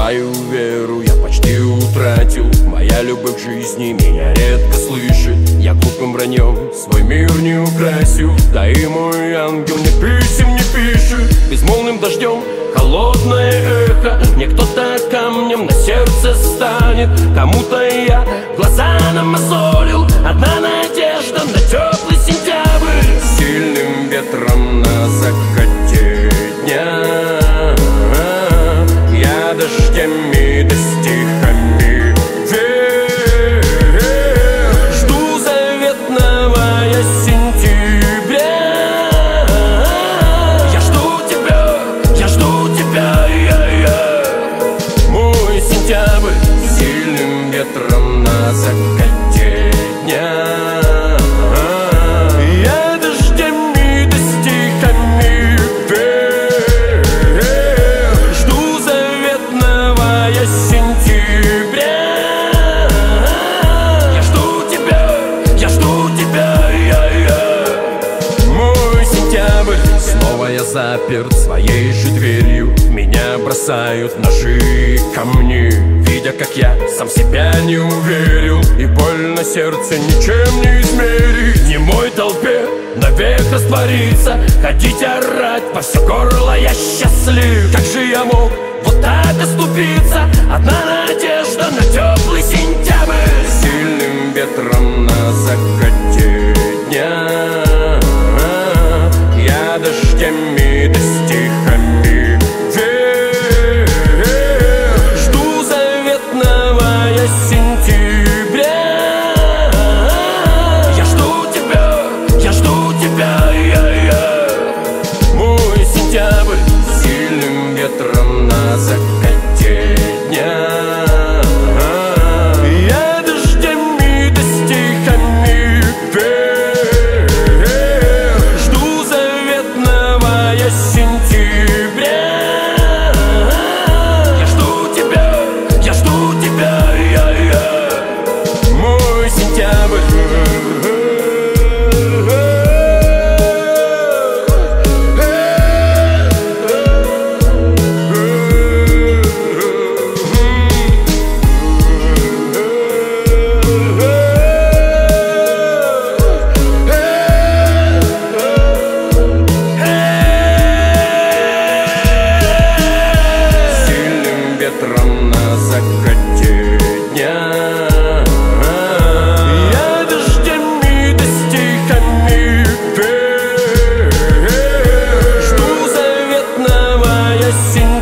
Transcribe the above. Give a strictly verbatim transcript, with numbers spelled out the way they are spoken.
Свою веру я почти утратил. Моя любовь к жизни меня редко слышит. Я глупым враньем свой мир не украсил. Да и мой ангел мне писем не пишет. Безмолвным дождем холодное эхо. Мне кто-то камнем на сердце станет. Кому-то я глаза намазолил. Одна надежда на теплый сентябрь. Сильным ветром на закате дня я дождями да стихами жду заветного я сентября. Я жду тебя, я жду тебя, я, я. Мой сентябрь сильным ветром на закате дня. Снова я заперт своей же дверью. Меня бросают ножи камни, видя, как я сам себя не уверил. И боль на сердце ничем не измерить. Не мой толпе навек раствориться, ходить орать во все горло я счастлив. Как же я мог вот так оступиться? Одна надежда на теплый сентябрь. Сильным ветром на закате дня я дождями да стихами жду заветного я сентября. Я жду тебя, я жду тебя, я, я. Мой сентябрь сильным ветром на закате дня. Я дождями да стихами сентября. Я жду тебя, я жду тебя, я, я. Мой сентябрь. Ветром на закате дня я дождями да стихами жду заветного я сентября.